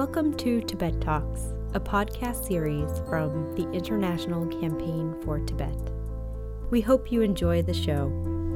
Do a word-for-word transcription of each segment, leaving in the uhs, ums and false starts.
Welcome to Tibet Talks, a podcast series from the International Campaign for Tibet. We hope you enjoy the show.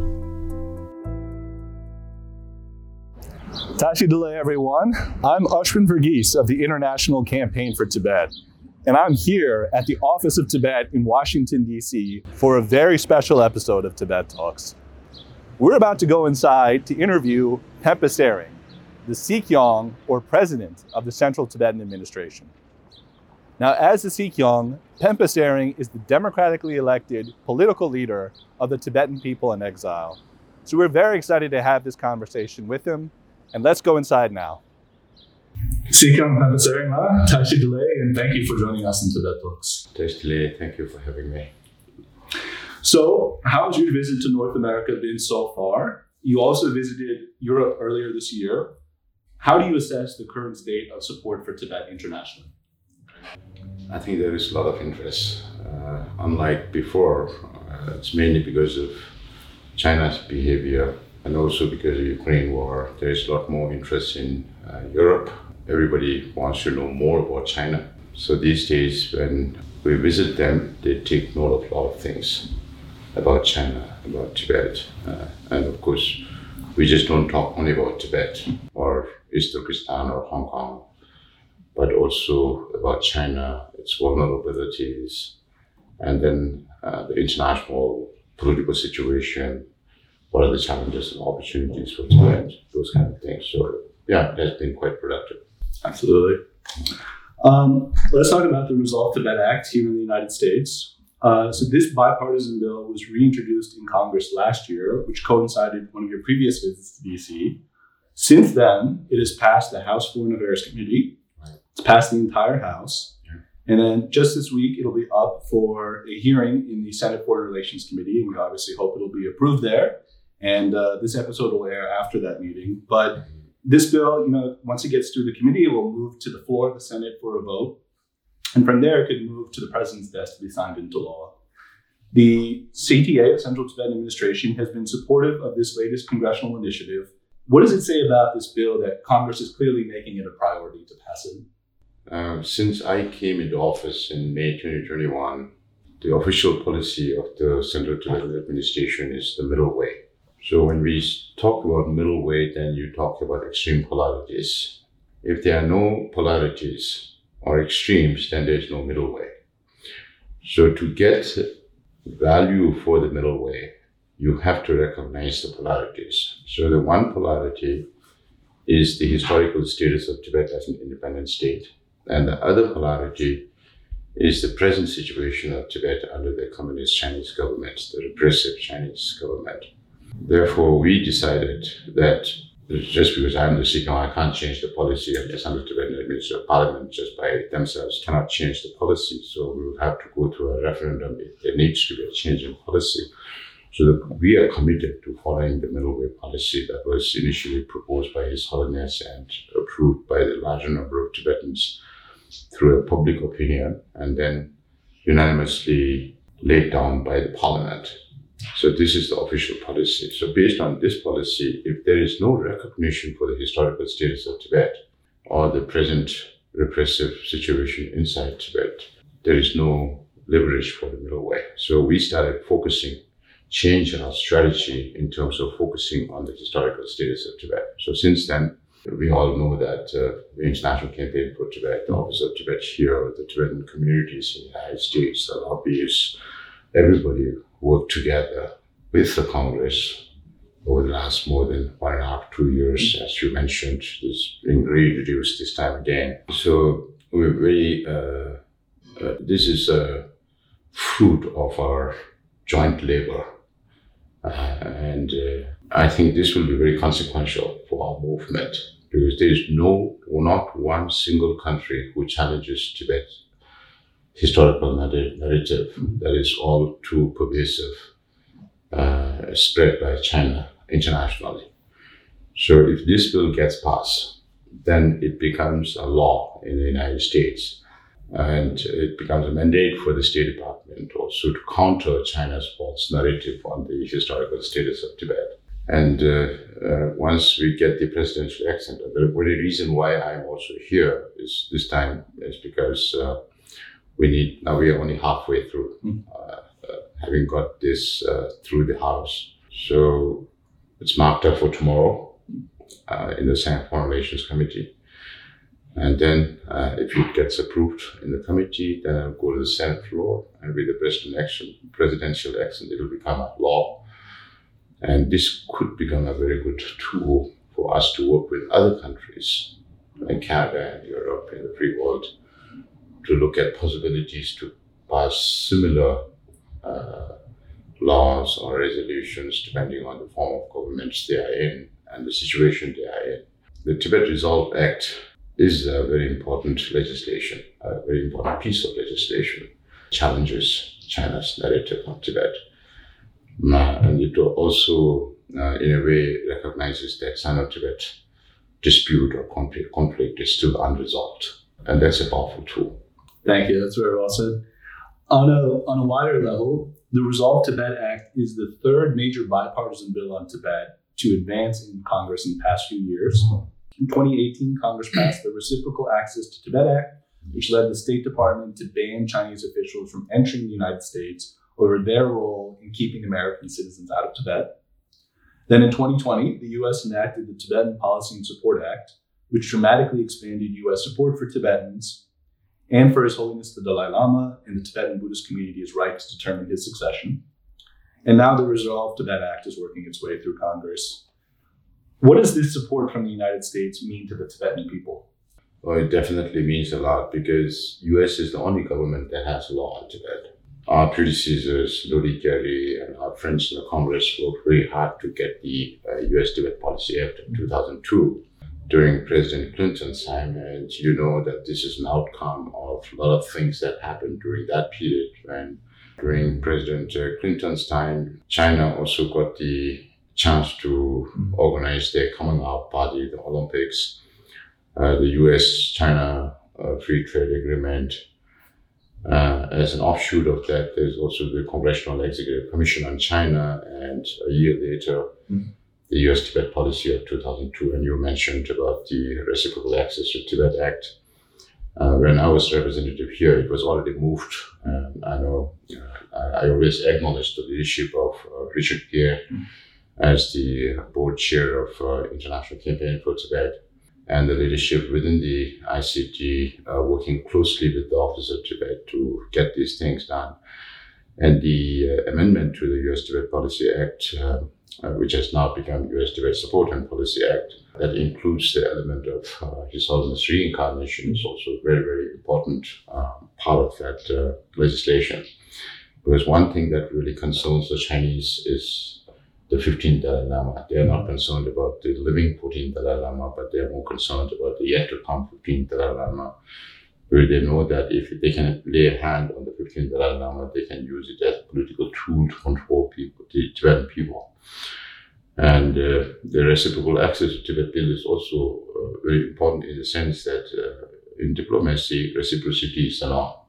Tashi Delay, everyone. I'm Ashwin Verghese of the International Campaign for Tibet, and I'm here at the Office of Tibet in Washington, D C for a very special episode of Tibet Talks. We're about to go inside to interview Pempa Tsering, the Sikyong, or president of the Central Tibetan Administration. Now, as the Sikyong, Pempa Tsering is the democratically elected political leader of the Tibetan people in exile. So we're very excited to have this conversation with him, and let's go inside now. Sikyong Pempa Tsering La, Tashi Delay, and thank you for joining us in Tibet Talks. Tashi Delay, thank you for having me. So, how has your visit to North America been so far? You also visited Europe earlier this year. How do you assess the current state of support for Tibet internationally? I think there is a lot of interest. Uh, unlike before, uh, it's mainly because of China's behavior and also because of the Ukraine war. There is a lot more interest in uh, Europe. Everybody wants to know more about China. So these days, when we visit them, they take note of a lot of things about China, about Tibet. Uh, and of course, we just don't talk only about Tibet or East Turkestan or Hong Kong, but also about China, its vulnerabilities, and then uh, the international political situation, what are the challenges and opportunities for Tibet, those kind of things. So yeah, it has been quite productive. Absolutely. Um, let's talk about the Resolve Tibet Act here in the United States. Uh, so this bipartisan bill was reintroduced in Congress last year, which coincided with one of your previous visits to D C. Since then, it has passed the House Foreign Affairs Committee. Right. It's passed the entire House. Yeah. And then just this week, it'll be up for a hearing in the Senate Foreign Relations Committee. And we obviously hope it'll be approved there. And uh, this episode will air after that meeting. But mm-hmm. this bill, you know, once it gets through the committee, it will move to the floor of the Senate for a vote. And from there, it could move to the president's desk to be signed into law. The C T A, the Central Tibetan Administration, has been supportive of this latest congressional initiative. What does it say about this bill that Congress is clearly making it a priority to pass it? Um, since I came into office in May twenty twenty-one, the official policy of the Central Tibetan Administration is the middle way. So when we talk about middle way, then you talk about extreme polarities. If there are no polarities or extremes, then there's no middle way. So to get value for the middle way, you have to recognize the polarities. So the one polarity is the historical status of Tibet as an independent state. And the other polarity is the present situation of Tibet under the communist Chinese government, the repressive Chinese government. Therefore, we decided that just because I'm the Sikyong, I can't change the policy of the Central Tibetan Administrative Parliament just by themselves cannot change the policy. So we will have to go through a referendum if there needs to be a change in policy. So that we are committed to following the middle way policy that was initially proposed by His Holiness and approved by the larger number of Tibetans through a public opinion and then unanimously laid down by the parliament. So this is the official policy. So based on this policy, if there is no recognition for the historical status of Tibet or the present repressive situation inside Tibet, there is no leverage for the middle way. So we started focusing, change in our strategy in terms of focusing on the historical status of Tibet. So since then, we all know that uh, the International Campaign for Tibet, the Office of Tibet here, the Tibetan communities in the United States, the lobbyists, everybody worked together with the Congress over the last more than one and a half, two years, as you mentioned, this being reintroduced this time again. So we're very, uh, uh, this is a fruit of our joint labor. Uh, and uh, I think this will be very consequential for our movement because there is no, not one single country who challenges Tibet's historical narrative that is all too pervasive, uh, spread by China internationally. So if this bill gets passed, then it becomes a law in the United States. And it becomes a mandate for the State Department also to counter China's false narrative on the historical status of Tibet. And uh, uh, once we get the presidential accent, the very reason why I'm also here is this time is because uh, we need, now we are only halfway through, mm. uh, uh, having got this uh, through the House. So it's marked up for tomorrow uh, in the Senate Foreign Relations Committee. And then uh, if it gets approved in the committee, then it'll go to the Senate floor, and with the president action, presidential action, it will become a law. And this could become a very good tool for us to work with other countries like Canada and Europe and the free world to look at possibilities to pass similar uh, laws or resolutions depending on the form of governments they are in and the situation they are in. The Tibet Resolve Act is a very important legislation, a very important piece of legislation. Challenges China's narrative on Tibet. Uh, and it also, uh, in a way, recognizes that Sino-Tibet dispute or conflict, conflict is still unresolved. And that's a powerful tool. Thank you. That's very well said. On a, on a wider level, the Resolve Tibet Act is the third major bipartisan bill on Tibet to advance in Congress in the past few years. In twenty eighteen, Congress passed the Reciprocal Access to Tibet Act, which led the State Department to ban Chinese officials from entering the United States over their role in keeping American citizens out of Tibet. Then in twenty twenty, the U S enacted the Tibetan Policy and Support Act, which dramatically expanded U S support for Tibetans and for His Holiness the Dalai Lama and the Tibetan Buddhist community's right to determine his succession. And now the Resolve Tibet Act is working its way through Congress. What does this support from the United States mean to the Tibetan people? Well, it definitely means a lot because U S is the only government that has law on Tibet. Our predecessors, Lodi Kerry and our friends in the Congress worked very hard to get the uh, U S Tibet Policy Act in two thousand two during President Clinton's time. And you know that this is an outcome of a lot of things that happened during that period. And during President uh, Clinton's time, China also got the chance to mm-hmm. organize their Commonwealth Party, the Olympics, uh, the U S China uh, Free Trade Agreement. Uh, as an offshoot of that, there's also the Congressional Executive Commission on China, and a year later, mm-hmm. the U S Tibet Policy of two thousand two. And you mentioned about the Reciprocal Access to Tibet Act. Uh, when I was representative here, it was already moved. Um, I know uh, I, I always acknowledge the leadership of uh, Richard Gere mm-hmm. as the board chair of uh, International Campaign for Tibet, and the leadership within the I C T uh, working closely with the Office of Tibet to get these things done. And the uh, amendment to the U S Tibet Policy Act, uh, uh, which has now become U S Tibet Support and Policy Act, that includes the element of uh, His Holiness reincarnation, is also a very, very important uh, part of that uh, legislation. Because one thing that really concerns the Chinese is the fifteenth Dalai Lama. They are not concerned about the living fourteenth Dalai Lama, but they are more concerned about the yet to come fifteenth Dalai Lama, where they know that if they can lay a hand on the fifteenth Dalai Lama, they can use it as a political tool to control people, the Tibetan people. And uh, the Reciprocal Access to Tibet Bill is also uh, very important in the sense that uh, in diplomacy, reciprocity is the law.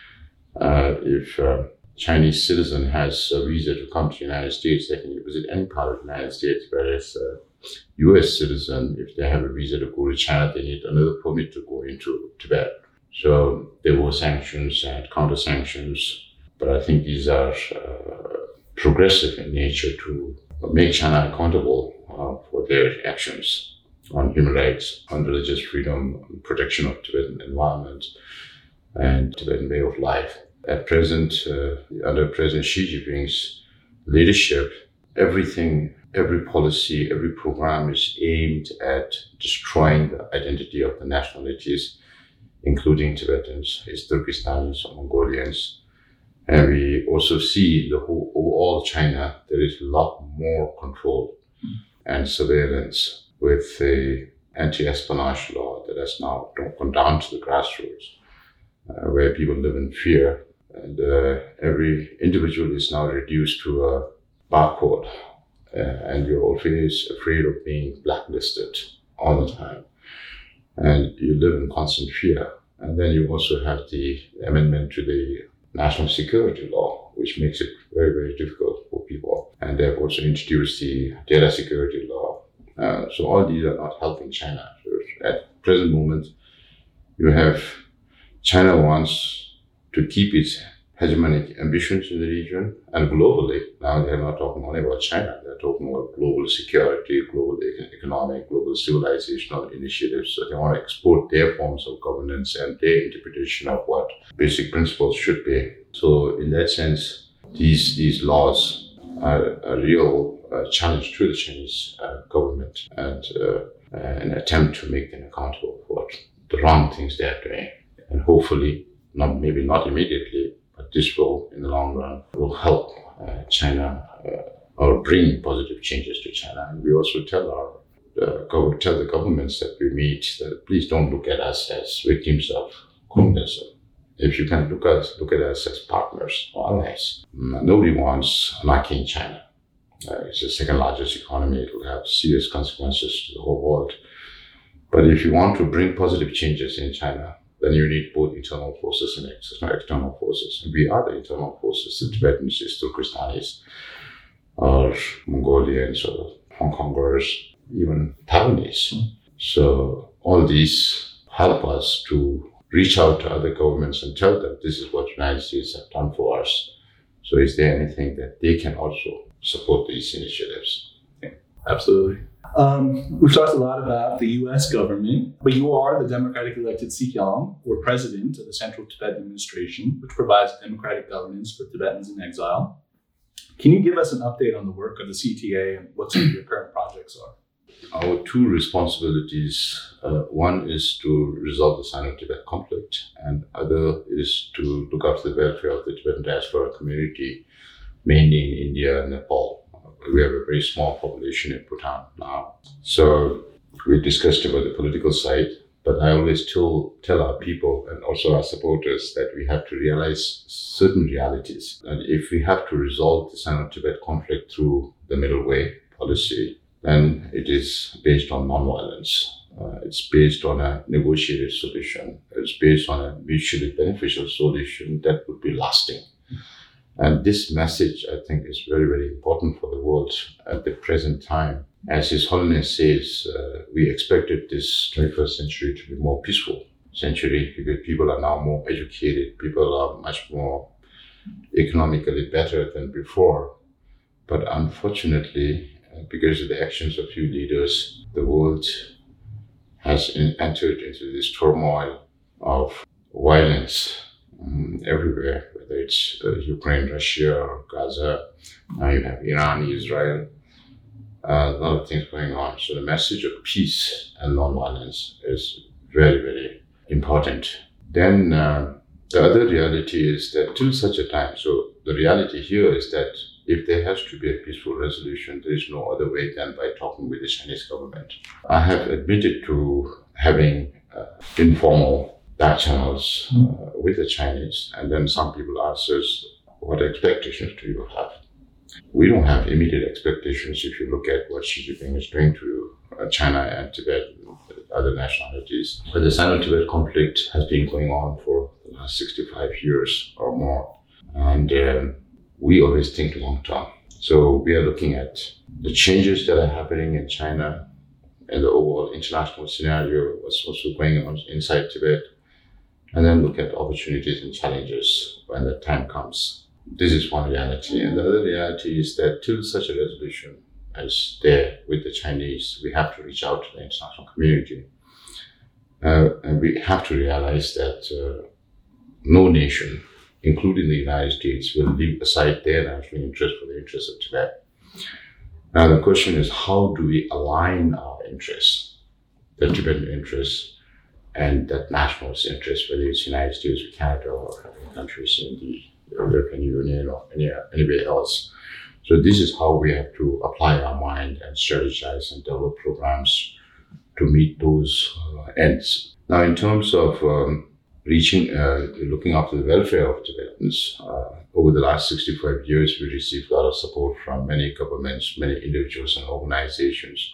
Uh, if uh, Chinese citizen has a visa to come to the United States, they can visit any part of the United States, whereas a U S citizen, if they have a visa to go to China, they need another permit to go into Tibet. So there were sanctions and counter-sanctions, but I think these are uh, progressive in nature to make China accountable uh, for their actions on human rights, on religious freedom, on protection of Tibetan environment and Tibetan way of life. At present, uh, under President Xi Jinping's leadership, everything, every policy, every program is aimed at destroying the identity of the nationalities, including Tibetans, Turkistanis, or Mongolians. And we also see the whole overall China, there is a lot more control and surveillance with the anti-espionage law that has now gone down to the grassroots, uh, where people live in fear. And uh, every individual is now reduced to a barcode, uh, and you're always afraid of being blacklisted all the time. And you live in constant fear. And then you also have the amendment to the national security law, which makes it very, very difficult for people. And they've also introduced the data security law. Uh, so all these are not helping China. So at present moment, You have China wants to keep its hegemonic ambitions in the region and globally. Now they're not talking only about China, they're talking about global security, global economic, global civilizational initiatives. So they want to export their forms of governance and their interpretation of what basic principles should be. So in that sense, these these laws are a real uh, challenge to the Chinese uh, government and uh, an attempt to make them accountable for the wrong things they're doing. And hopefully, not maybe not immediately, but this will, in the long run, will help uh, China uh, or bring positive changes to China. And we also tell our uh, go, tell the governments that we meet that please don't look at us as victims of communism. If you can look at look at us as partners or allies. Nobody wants anarchy in China. Uh, it's the second largest economy. It will have serious consequences to the whole world. But if you want to bring positive changes in China, then you need both internal forces and external forces. And we are the internal forces, the Tibetans, the Turkestanis, or Mongolians, or Hong Kongers, even Taiwanese. Mm. So all these help us to reach out to other governments and tell them this is what the United States have done for us. So is there anything that they can also support these initiatives? Yeah, absolutely. Um, we've talked a lot about the U S government, but you are the democratically elected Sikyong, or president of the Central Tibet Administration, which provides democratic governance for Tibetans in exile. Can you give us an update on the work of the C T A and what some of your current projects are? Our two responsibilities, uh, one is to resolve the Sino-Tibet conflict, and other is to look after the welfare of the Tibetan diaspora community, mainly in India and Nepal. We have a very small population in Bhutan now. So we discussed about the political side, but I always tell, tell our people and also our supporters that we have to realize certain realities. And if we have to resolve the Sino-Tibet conflict through the middle way policy, then it is based on nonviolence. Uh, it's based on a negotiated solution. It's based on a mutually beneficial solution that would be lasting. And this message, I think, is very, very important for the world at the present time. As His Holiness says, uh, we expected this twenty-first century to be more peaceful century because people are now more educated. People are much more economically better than before. But unfortunately, uh, because of the actions of few leaders, the world has in, entered into this turmoil of violence um, everywhere. Whether it's uh, Ukraine, Russia, or Gaza, now you have Iran, Israel, uh, a lot of things going on. So the message of peace and non-violence is very, very important. Then uh, the other reality is that till such a time, so the reality here is that if there has to be a peaceful resolution, there is no other way than by talking with the Chinese government. I have admitted to having uh, informal back channels uh, with the Chinese, and then some people ask us, what expectations do you have? We don't have immediate expectations if you look at what Xi Jinping is doing to uh, China and Tibet and other nationalities. But the Sino-Tibet conflict has been going on for the last sixty-five years or more, and um, we always think long term. So we are looking at the changes that are happening in China and the overall international scenario, what's also going on inside Tibet, and then look at opportunities and challenges when the time comes. This is one reality. And the other reality is that till such a resolution is there with the Chinese, we have to reach out to the international community. Uh, and we have to realize that uh, no nation, including the United States, will leave aside their national interest for the interests of Tibet. Now the question is, how do we align our interests, the Tibetan interests, and that nationalist interest, whether it's the United States or Canada or other countries in the European Union or any, anywhere else. So this is how we have to apply our mind and strategize and develop programs to meet those uh, ends. Now, in terms of um, reaching, uh, looking after the welfare of Tibetans, uh, over the last sixty-five years, we received a lot of support from many governments, many individuals and organizations.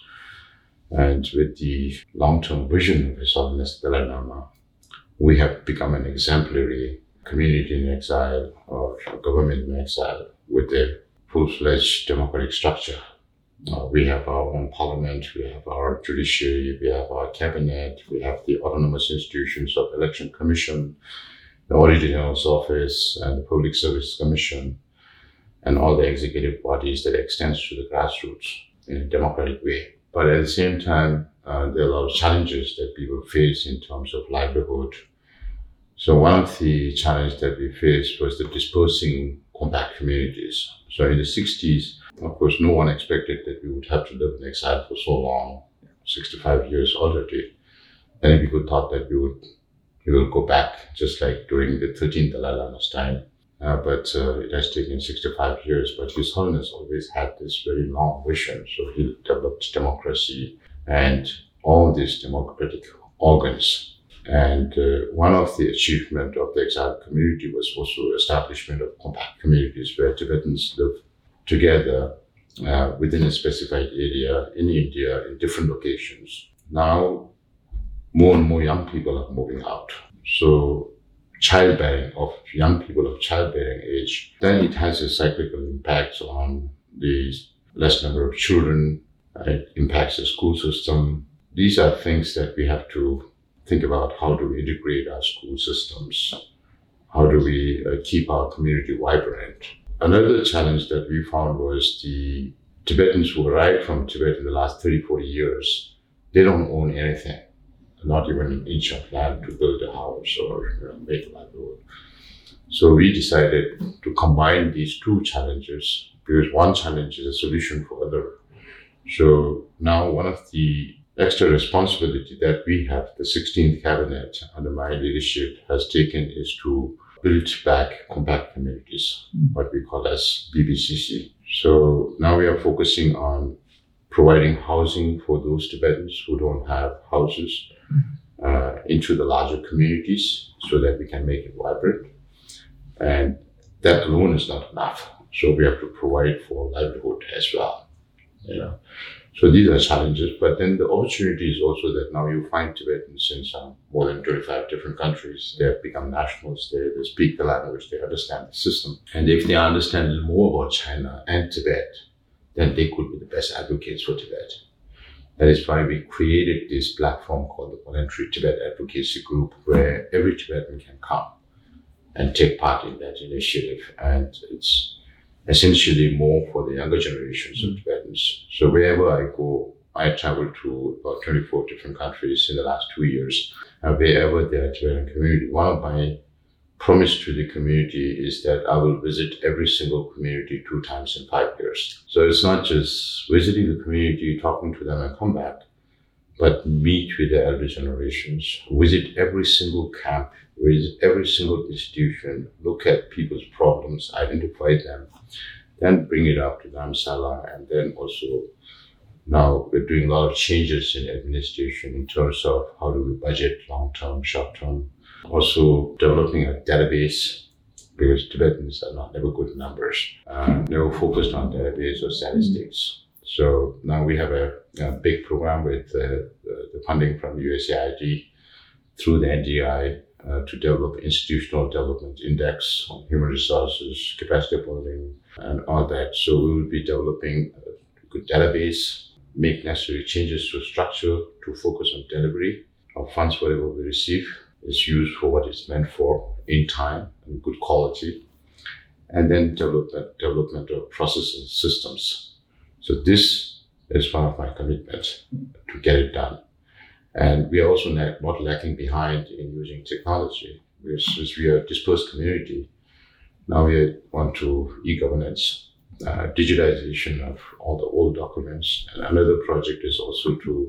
And with the long-term vision of His Holiness Dalai Lama, we have become an exemplary community in exile or government in exile with a full-fledged democratic structure. Uh, we have our own parliament, we have our judiciary, we have our cabinet, we have the autonomous institutions of election commission, the Auditor General's office, and the Public Service Commission, and all the executive bodies that extends to the grassroots in a democratic way. But at the same time, uh, there are a lot of challenges that people face in terms of livelihood. So one of the challenges that we faced was the dispersing compact communities. So in the sixties, of course, no one expected that we would have to live in exile for so long, sixty-five years already. Many people thought that we would we will go back, just like during the thirteenth Dalai Lama's time. Uh, but uh, it has taken sixty-five years. But His Holiness always had this very long vision. So he developed democracy and all these democratic organs. And uh, one of the achievements of the exiled community was also establishment of compact communities where Tibetans live together uh, within a specified area in India in different locations. Now, more and more young people are moving out. So childbearing of young people of childbearing age, then it has a cyclical impact on the less number of children. It impacts the school system. These are things that we have to think about. How do we integrate our school systems? How do we uh, keep our community vibrant? Another challenge that we found was the Tibetans who arrived from Tibet in the last thirty, forty years, they don't own anything, not even an inch of land to build a house or you know, make a livelihood. So we decided to combine these two challenges because one challenge is a solution for other. So now one of the extra responsibility that we have, the sixteenth cabinet under my leadership has taken is to build back compact communities, what we call as B B C C. So now we are focusing on providing housing for those Tibetans who don't have houses uh, into the larger communities so that we can make it vibrant. And that alone is not enough. So we have to provide for livelihood as well. You know. So these are challenges, but then the opportunity is also that now you find Tibetans in some more than twenty-five different countries. They have become nationals, they, they speak the language, they understand the system. And if they understand more about China and Tibet, then they could be the best advocates for Tibet. That is why we created this platform called the Voluntary Tibet Advocacy Group, where every Tibetan can come and take part in that initiative. And it's essentially more for the younger generations of Tibetans. So wherever I go, I travel to about twenty-four different countries in the last two years. And wherever there are Tibetan community, one of my promise to the community is that I will visit every single community two times in five years. So it's not just visiting the community, talking to them and come back, but meet with the elder generations, visit every single camp, visit every single institution, look at people's problems, identify them, then bring it up to Dharamsala. And then also now we're doing a lot of changes in administration in terms of how do we budget long-term, short-term. Also developing a database because Tibetans are not never good numbers. Uh, never focused on database or statistics. So now we have a, a big program with uh, the, the funding from U S A I D through the N D I uh, to develop institutional development index on human resources, capacity building, and all that. So we will be developing a good database, make necessary changes to structure to focus on delivery of funds, whatever we receive is used for what it's meant for in time and good quality, and then development, development of processes and systems. So this is one of my commitments to get it done. And we are also not, not lacking behind in using technology because since we are a dispersed community, now we want to e-governance, uh, digitization of all the old documents. And another project is also to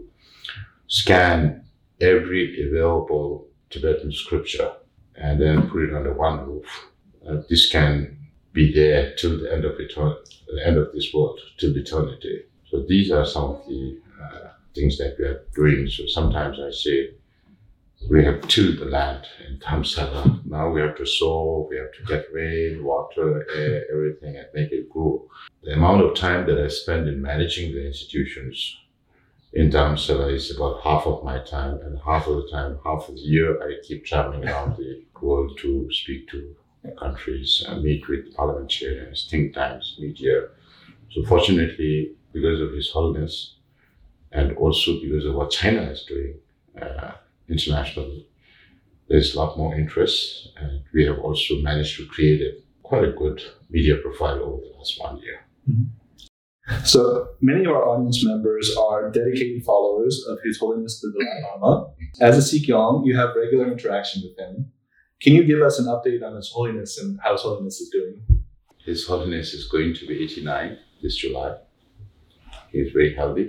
scan every available Tibetan scripture and then put it under one roof. Uh, this can be there till the end of etern- the end of this world, till eternity. So these are some of the uh, things that we are doing. So sometimes I say we have tilled the land in Dharamsala. Now we have to sow, we have to get rain, water, air, everything, and make it grow. The amount of time that I spend in managing the institutions in Dharamsala is about half of my time, and half of the time, half of the year, I keep traveling around the world to speak to countries, uh, meet with parliamentarians, think tanks, media. So fortunately, because of His Holiness and also because of what China is doing uh, internationally. There's a lot more interest, and we have also managed to create a, quite a good media profile over the last one year. Mm-hmm. So many of our audience members are dedicated followers of His Holiness the Dalai Lama. As a Sikh Yong, you have regular interaction with him. Can you give us an update on His Holiness and how His Holiness is doing? His Holiness is going to be eighty-nine this July. He is very healthy.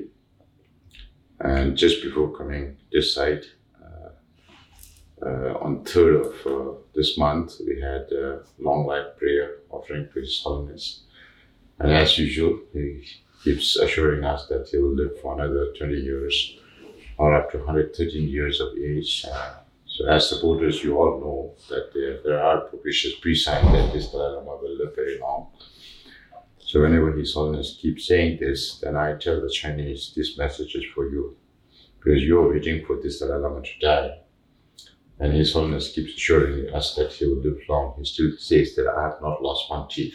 And just before coming this side, uh, uh, on third of uh, this month, we had a long light prayer offering for His Holiness. And as usual, he keeps assuring us that he will live for another twenty years or up to one hundred thirteen years of age. Uh, so as supporters, you all know that there, there are propitious pre-signs that this Dalai Lama will live very long. So whenever His Holiness keeps saying this, then I tell the Chinese, this message is for you, because you're waiting for this Dalai Lama to die. And His Holiness keeps assuring us that he will live long. He still says that I have not lost one teeth.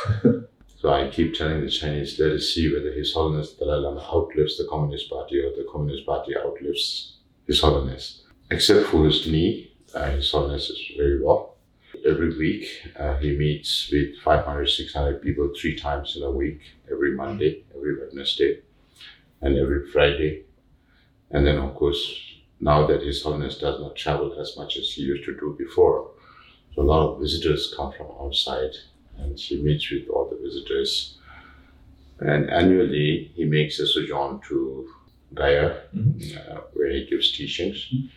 So I keep telling the Chinese, let us see whether His Holiness Dalai Lama outlives the Communist Party or the Communist Party outlives His Holiness. Except for his knee, uh, His Holiness is very well. Every week, uh, he meets with five hundred, six hundred people three times in a week, every Monday, every Wednesday, and every Friday. And then, of course, now that His Holiness does not travel as much as he used to do before, so a lot of visitors come from outside, and he meets with all the visitors. And annually, he makes a sojourn to Gaya, mm-hmm. uh, where he gives teachings. Mm-hmm.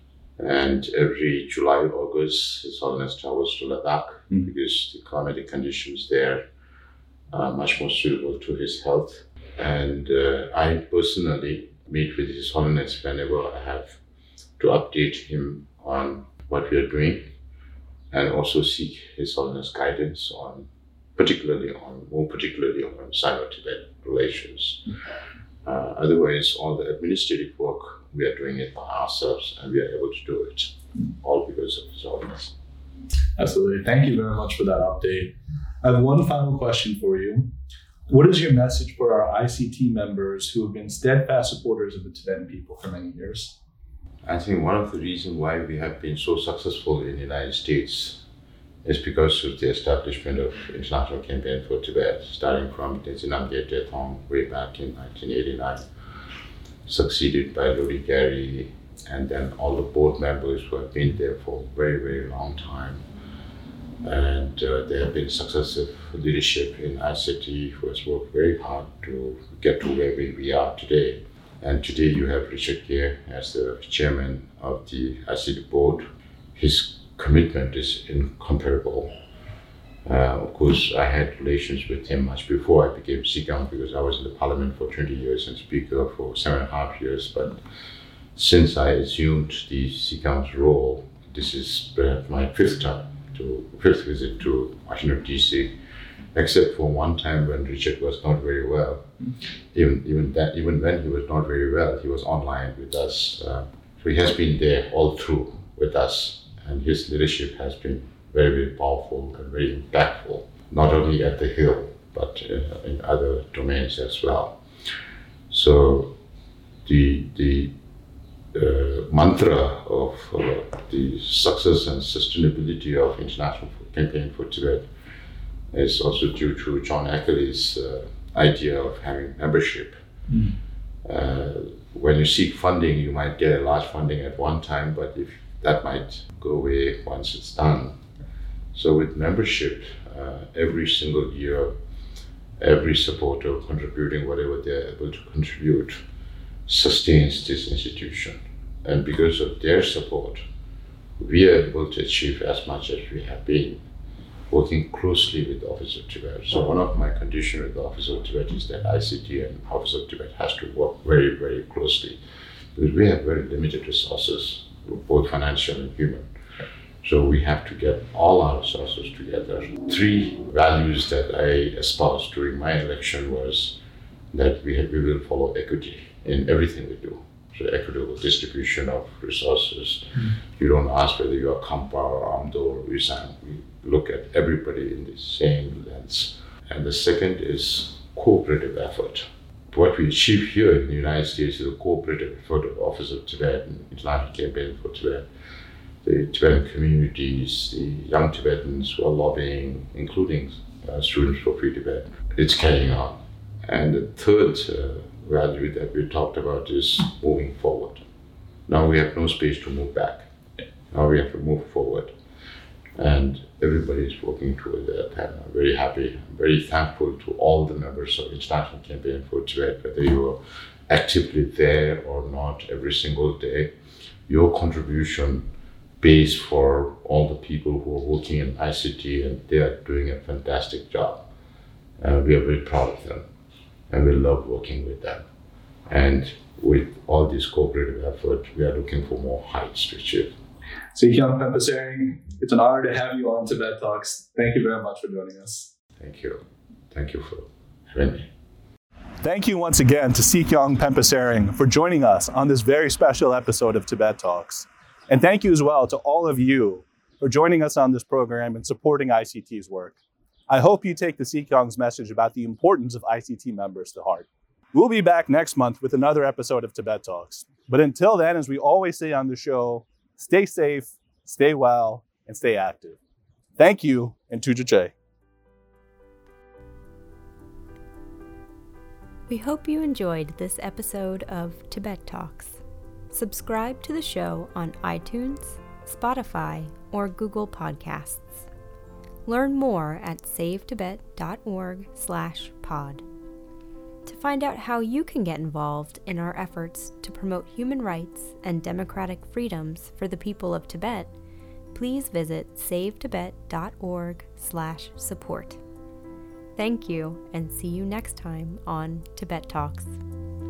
And every July, August, His Holiness travels to Ladakh mm-hmm. because the climatic conditions there are much more suitable to his health. And uh, I personally meet with His Holiness whenever I have to update him on what we are doing, and also seek His Holiness guidance on, particularly on, more particularly on Sino-Tibet relations. Mm-hmm. Uh, otherwise, all the administrative work, we are doing it by ourselves, and we are able to do it, all because of His Holiness. Absolutely. Thank you very much for that update. I have one final question for you. What is your message for our I C T members who have been steadfast supporters of the Tibetan people for many years? I think one of the reasons why we have been so successful in the United States is because of the establishment of International Campaign for Tibet, starting from Tenzin Namgyel Drepung way back in nineteen eighty-nine, succeeded by Lodi Gary, and then all the board members who have been there for a very, very long time. And uh, there have been successive leadership in I C T who has worked very hard to get to where we, we are today. And today you have Richard Gere as the chairman of the I C T board. His commitment is incomparable. Uh, of course, I had relations with him much before I became Sikh Yong, because I was in the parliament for twenty years and speaker for seven and a half years. But since I assumed the Sikh Yong's role, this is perhaps my fifth time. To fifth visit to Washington, D C, except for one time when Richard was not very well. Even even that, even when he was not very well, he was online with us. Uh, so he has been there all through with us, and his leadership has been very, very powerful and very impactful, not only at the Hill, but uh, in other domains as well. So the the Uh, mantra of uh, the success and sustainability of International Campaign for Tibet is also due to John Ackley's uh, idea of having membership. Mm. Uh, when you seek funding, you might get a large funding at one time, but if that might go away once it's done. So with membership, uh, every single year, every supporter contributing whatever they're able to contribute sustains this institution. And because of their support, we are able to achieve as much as we have been, working closely with the Office of Tibet. So one of my conditions with the Office of Tibet is that I C T and Office of Tibet has to work very, very closely, because we have very limited resources, both financial and human. So we have to get all our resources together. Three values that I espoused during my election was that we, have, we will follow equity in everything we do. So equitable distribution of resources. Mm. You don't ask whether you are Khampa or Amdo or Rizang. We look at everybody in the same lens. And the second is cooperative effort. what we achieve here in the United States is a cooperative effort of the Office of Tibet and International Campaign for Tibet, the Tibetan communities, the young Tibetans who are lobbying, including uh, Students for Free Tibet. It's carrying on. And the third uh, value that we talked about is moving forward. Now we have no space to move back. Now we have to move forward. And everybody is working towards that. And I'm very happy, I'm very thankful to all the members of the International Campaign for Tibet, whether you are actively there or not every single day. Your contribution pays for all the people who are working in I C T, and they are doing a fantastic job. And we are very proud of them, and we love working with them. And with all this cooperative effort, we are looking for more heights to achieve. Sekyong Pempa Tsering, it's an honor to have you on Tibet Talks. Thank you very much for joining us. Thank you. Thank you for having me. Thank you once again to Sekyong Pempa Tsering for joining us on this very special episode of Tibet Talks. And thank you as well to all of you for joining us on this program and supporting I C T's work. I hope you take the Sekyong's message about the importance of I C T members to heart. We'll be back next month with another episode of Tibet Talks. But until then, as we always say on the show, stay safe, stay well, and stay active. Thank you, and Tujache. We hope you enjoyed this episode of Tibet Talks. Subscribe to the show on iTunes, Spotify, or Google Podcasts. Learn more at savetibet.org slash pod. To find out how you can get involved in our efforts to promote human rights and democratic freedoms for the people of Tibet, please visit savetibet.org slash support. Thank you, and see you next time on Tibet Talks.